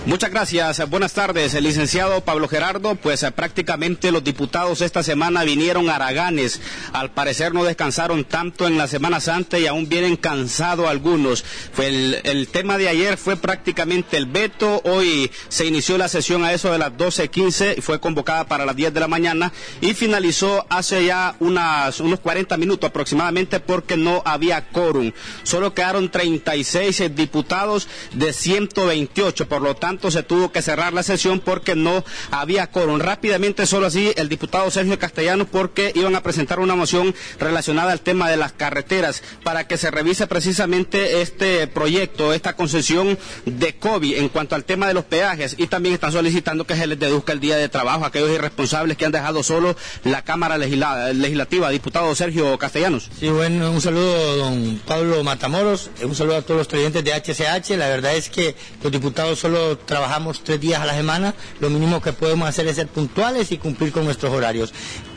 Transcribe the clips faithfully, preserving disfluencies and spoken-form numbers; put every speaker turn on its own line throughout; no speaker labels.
Muchas gracias, buenas tardes, el licenciado Pablo Gerardo. Pues eh, prácticamente los diputados esta semana vinieron haraganes, al parecer no descansaron tanto en la Semana Santa y aún vienen cansados algunos. Fue el, el tema de ayer fue prácticamente el veto, hoy se inició la sesión a eso de las doce quince, fue convocada para las diez de la mañana y finalizó hace ya unas, unos cuarenta minutos aproximadamente porque no había quórum. Solo quedaron treinta y seis diputados de ciento veintiocho, por lo tanto se tuvo que cerrar la sesión porque no había quórum. Rápidamente, solo así, el diputado Sergio Castellanos, porque iban a presentar una moción relacionada al tema de las carreteras para que se revise precisamente este proyecto, esta concesión de COVID en cuanto al tema de los peajes, y también están solicitando que se les deduzca el día de trabajo a aquellos irresponsables que han dejado solo la Cámara Legisla Legislativa. Diputado Sergio Castellanos.
Sí, bueno, un saludo, don Pablo Matamoros, un saludo a todos los televidentes de H C H. La verdad es que los diputados solo trabajamos tres días a la semana, lo mínimo que podemos hacer es ser puntuales y cumplir con nuestros horarios.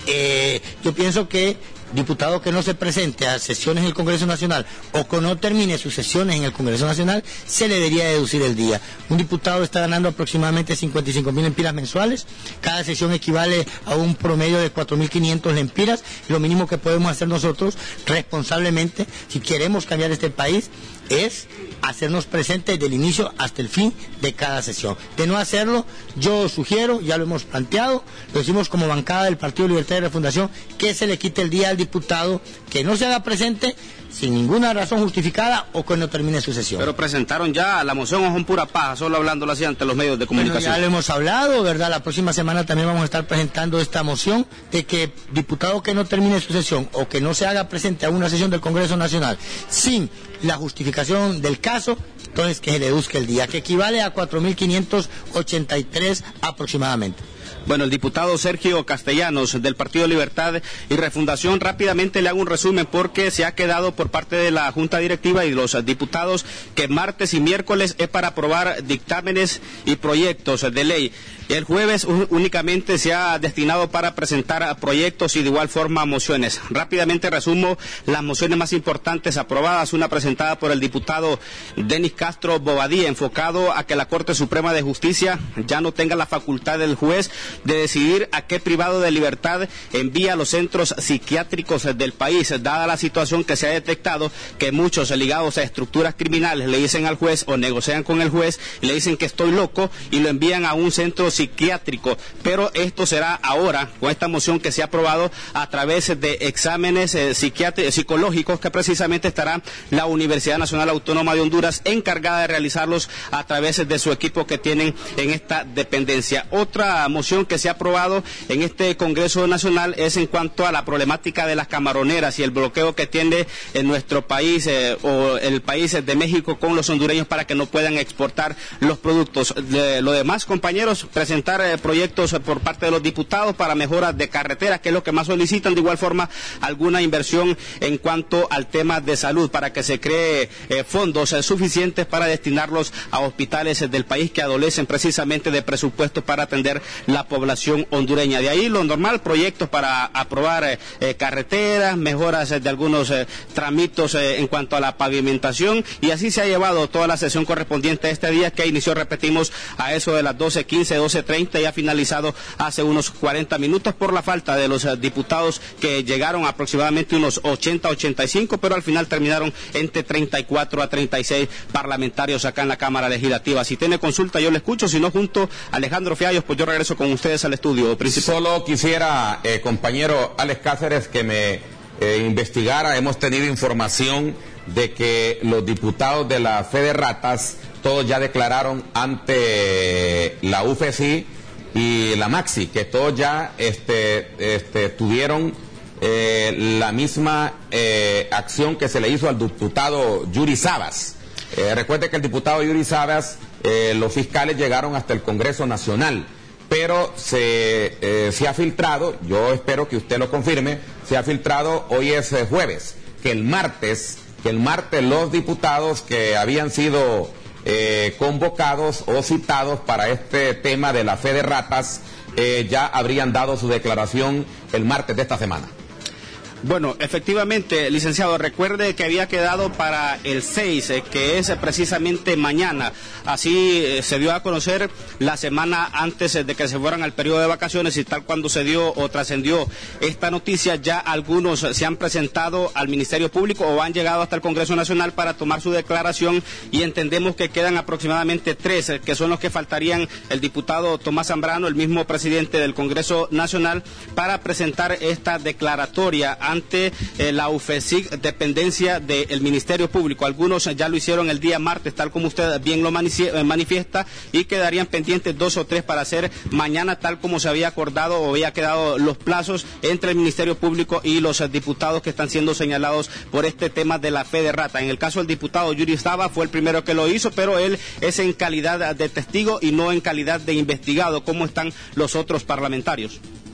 Eh, yo pienso que diputado que no se presente a sesiones en el Congreso Nacional o que no termine sus sesiones en el Congreso Nacional, se le debería deducir el día. Un diputado está ganando aproximadamente cincuenta y cinco mil lempiras mensuales, cada sesión equivale a un promedio de cuatro mil quinientas lempiras, y lo mínimo que podemos hacer nosotros responsablemente, si queremos cambiar este país, es hacernos presentes desde el inicio hasta el fin de cada sesión. De no hacerlo, yo sugiero, ya lo hemos planteado, lo decimos como bancada del Partido Libertad y Refundación, que se le quite el día al diputado que no se haga presente sin ninguna razón justificada o que no termine su sesión.
Pero presentaron ya la moción o son pura paja, solo hablándolo así ante los medios de comunicación.
Bueno, ya lo hemos hablado, ¿verdad? La próxima semana también vamos a estar presentando esta moción de que diputado que no termine su sesión o que no se haga presente a una sesión del Congreso Nacional sin la justificación del caso, entonces que se le deduzca el día, que equivale a cuatro mil quinientos ochenta y tres aproximadamente.
Bueno, el diputado Sergio Castellanos del Partido Libertad y Refundación, rápidamente le hago un resumen porque se ha quedado por parte de la Junta Directiva y los diputados que martes y miércoles es para aprobar dictámenes y proyectos de ley. El jueves únicamente se ha destinado para presentar proyectos y de igual forma mociones. Rápidamente resumo las mociones más importantes aprobadas. Una presentada por el diputado Denis Castro Bobadilla, enfocado a que la Corte Suprema de Justicia ya no tenga la facultad del juez de decidir a qué privado de libertad envía a los centros psiquiátricos del país, dada la situación que se ha detectado que muchos ligados a estructuras criminales le dicen al juez o negocian con el juez y le dicen que estoy loco y lo envían a un centro psiquiátrico, pero esto será ahora, con esta moción que se ha aprobado, a través de exámenes eh, psicológicos que precisamente estará la Universidad Nacional Autónoma de Honduras encargada de realizarlos a través de su equipo que tienen en esta dependencia. Otra moción que se ha aprobado en este Congreso Nacional es en cuanto a la problemática de las camaroneras y el bloqueo que tiene en nuestro país eh, o el país de México con los hondureños para que no puedan exportar los productos. De lo demás, compañeros, presentar eh, proyectos por parte de los diputados para mejoras de carreteras, que es lo que más solicitan. De igual forma, alguna inversión en cuanto al tema de salud para que se cree eh, fondos eh, suficientes para destinarlos a hospitales eh, del país que adolecen precisamente de presupuestos para atender la población hondureña. De ahí lo normal, proyectos para aprobar eh, eh, carreteras, mejoras eh, de algunos eh, tramitos eh, en cuanto a la pavimentación, y así se ha llevado toda la sesión correspondiente a este día que inició, repetimos, a eso de las doce quince, doce treinta y ha finalizado hace unos cuarenta minutos por la falta de los eh, diputados que llegaron aproximadamente unos ochenta, ochenta y cinco, pero al final terminaron entre treinta y cuatro a treinta y seis parlamentarios acá en la Cámara Legislativa. Si tiene consulta yo le escucho, si no, junto a Alejandro Fiallos, pues yo regreso con ustedes al estudio principal.
Solo quisiera, eh, compañero Alex Cáceres, que me eh, investigara. Hemos tenido información de que los diputados de la Fe de Ratas todos ya declararon ante la U F C I y la Maxi, que todos ya este, este, tuvieron eh, la misma eh, acción que se le hizo al diputado Yuri Sabas. Eh, recuerde que el diputado Yuri Sabas, eh, los fiscales llegaron hasta el Congreso Nacional, pero se, eh, se ha filtrado, yo espero que usted lo confirme, se ha filtrado, hoy es eh, jueves, que el martes, que el martes los diputados que habían sido eh, convocados o citados para este tema de la Fe de Ratas, eh, ya habrían dado su declaración el martes de esta semana.
Bueno, efectivamente, licenciado, recuerde que había quedado para el seis, eh, que es precisamente mañana. Así eh, se dio a conocer la semana antes eh, de que se fueran al periodo de vacaciones, y tal cuando se dio o trascendió esta noticia, ya algunos se han presentado al Ministerio Público o han llegado hasta el Congreso Nacional para tomar su declaración, y entendemos que quedan aproximadamente tres, eh, que son los que faltarían: el diputado Tomás Zambrano, el mismo presidente del Congreso Nacional, para presentar esta declaratoria ante eh, la U F E S I C, dependencia del Ministerio Público. Algunos ya lo hicieron el día martes, tal como usted bien lo manifiesta, y quedarían pendientes dos o tres para hacer mañana, tal como se había acordado o había quedado los plazos entre el Ministerio Público y los eh, diputados que están siendo señalados por este tema de la fe de rata. En el caso del diputado Yuri Saba fue el primero que lo hizo, pero él es en calidad de testigo y no en calidad de investigado, como están los otros parlamentarios.